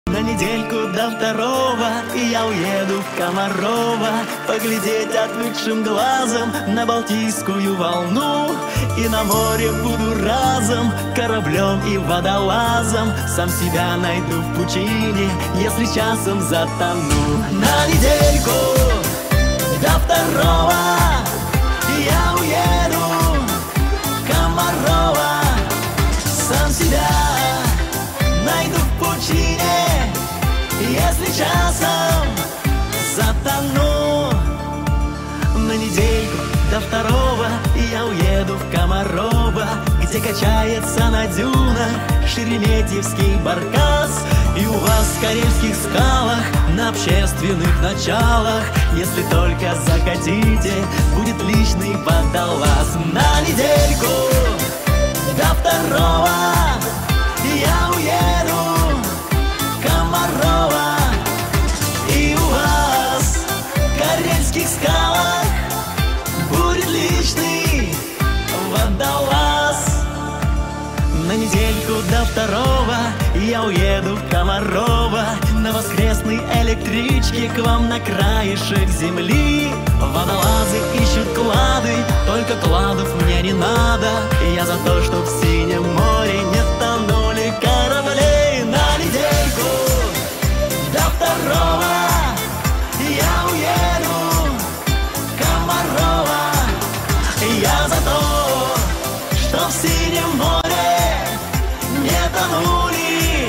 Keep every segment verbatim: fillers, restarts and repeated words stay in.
На недельку до второго я уеду в Комарова, поглядеть отвыкшим глазом на Балтийскую волну. И на море буду разом кораблем и водолазом. Сам себя найду в пучине, если часом затону. На недельку до второго я уеду в Комарова, сам себя найду в пучине, если часом затону. На недельку до второго я уеду в Комарова, где качается на дюнах шереметьевский баркас. И у вас в Карельских скалах на общественных началах, если только захотите, будет личный водолаз. На недельку до второго я уеду в Комарова, и у вас в Карельских скалах будет личный водолаз. На недельку до второго я уеду в Комарова, на воскресной электричке к вам на краешек земли. Водолазы ищут клады, только кладов мне не надо. Я за то, чтоб в синем море не тонули корабли. На недельку до второго я уеду в Комарова. Я за то, что в синем море не тонули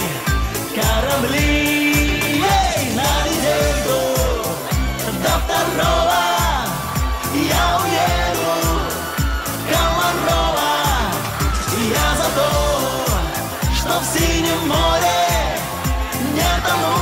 корабли. Эй, на недельку до второго я уеду в Комарова. Я за то, что в синем море не тонули